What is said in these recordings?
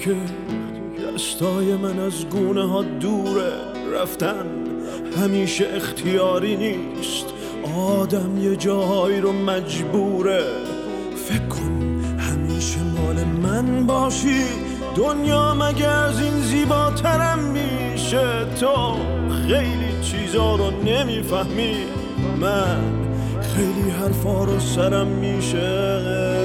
که دستای من از گونه ها دوره، رفتن همیشه اختیاری نیست، آدم یه جاهایی رو مجبوره. فکر کن همیشه مال من باشی، دنیا مگه از این زیباترم میشه؟ تو خیلی چیزا رو نمیفهمی، من خیلی حرفا رو سرم میشه.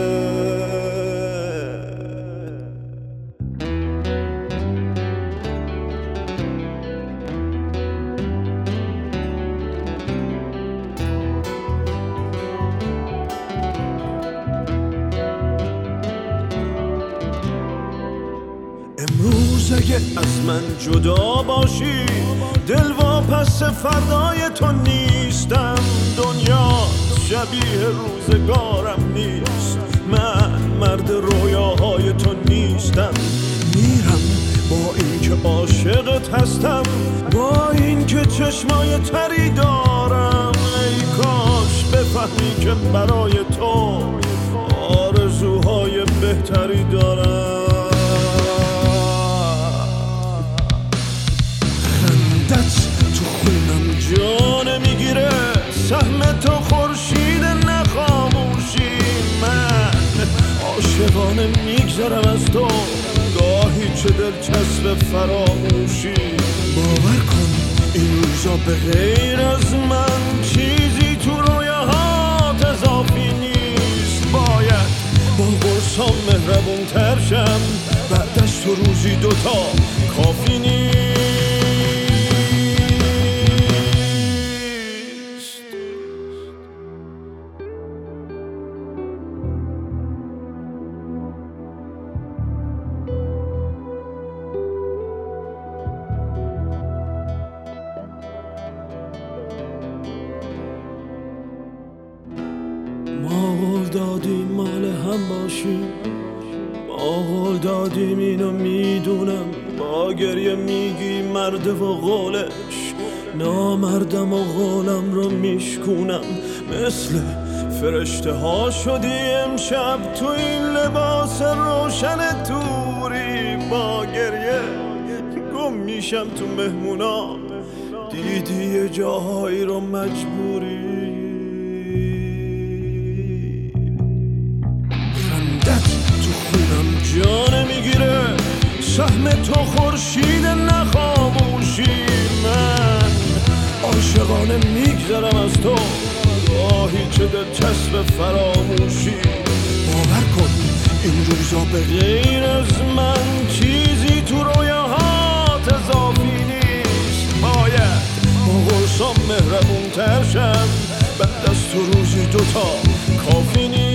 امروز اگه از من جدا باشی، دل واپس فردای تو نیستم. دنیا شبیه روزگارم نیست، من مرد رویاهای تو نیستم. میرم با اینکه عاشقت هستم، با اینکه چشمای تری دارم. ای کاش بفهمی که برای تو آرزوهای بهتری دارم. تو خونم جا نمیگیره، سهم تو خورشید نخاموشی. من عاشقانه میگذرم از تو، گاهی چه دلچسب فراموشی. باور کن این روزا به غیر از من چیزی تو رویاهات اضافی نیست. باید با قرصام مهربون تر شم، بعد از تو روزی دوتا کافی نیست. ما قول دادیم مال هم باشیم، ما قول دادیم اینو میدونم. با گریه میگی مرده و قولش، نامردم و قولم رو میشکونم. مثل فرشته ها شدی امشب تو این لباس روشن توری. با گریه گم میشم تو مهمونا، دیدی یه جاهایی رو مجبوری. جا نمیگیره، سهم تو خورشید نخاموشی. من عاشقانه میگذرم از تو، گاهی چه دلچسب فراموشی. باور کن این روزا به غیر از من چیزی تو رویاهات اضافی نیست. باید با قرصام مهربون تر شم، بعد از تو روزی دوتا کافی نیست.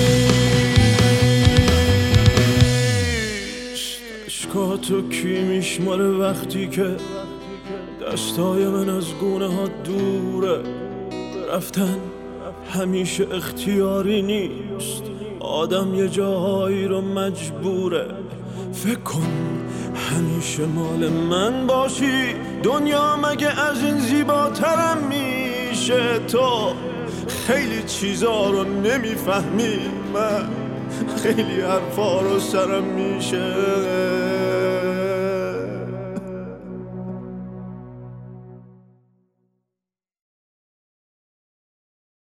تو کی میشماره وقتی که دستای من از گونه ها دوره؟ رفتن همیشه اختیاری نیست، آدم یه جاهایی رو مجبوره. فکر کن همیشه مال من باشی، دنیا مگه از این زیباترم میشه؟ تو خیلی چیزا رو نمیفهمی، من خیلی حرفا رو سرم میشه.